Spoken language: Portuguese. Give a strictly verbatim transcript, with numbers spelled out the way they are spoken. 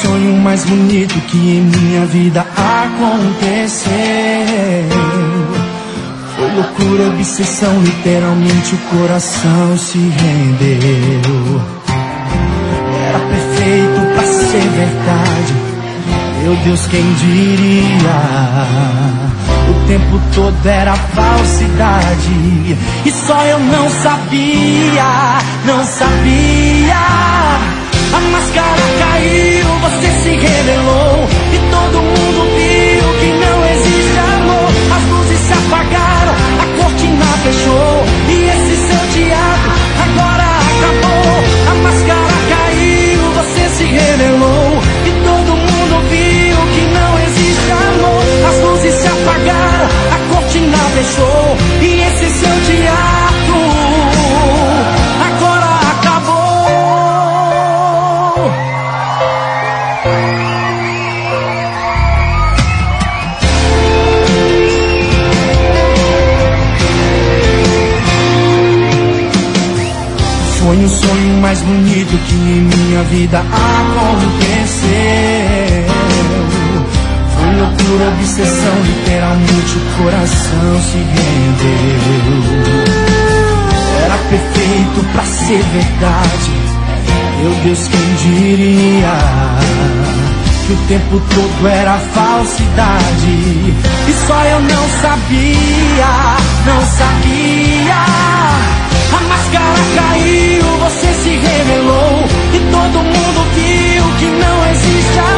sonho mais bonito que em minha vida aconteceu. Foi loucura, obsessão, literalmente o coração se rendeu. Era perfeito pra ser verdade, meu Deus, quem diria? O tempo todo era falsidade e só eu não sabia, não sabia. A máscara caiu, você se revelou e todo mundo viu que não existe amor. As luzes se apagaram, a cortina fechou e esse seu teatro agora acabou. A máscara caiu, você se revelou e todo mundo viu que não existe amor. As luzes se apagaram, a cortina fechou e esse seu teatro agora acabou. Foi um sonho mais bonito que em minha vida aconteceu. Foi loucura, obsessão, literalmente o coração se rendeu. Era perfeito pra ser verdade, meu Deus, quem diria? Que o tempo todo era falsidade e só eu não sabia, não sabia. A máscara caiu, você se revelou e todo mundo viu que não existe amor.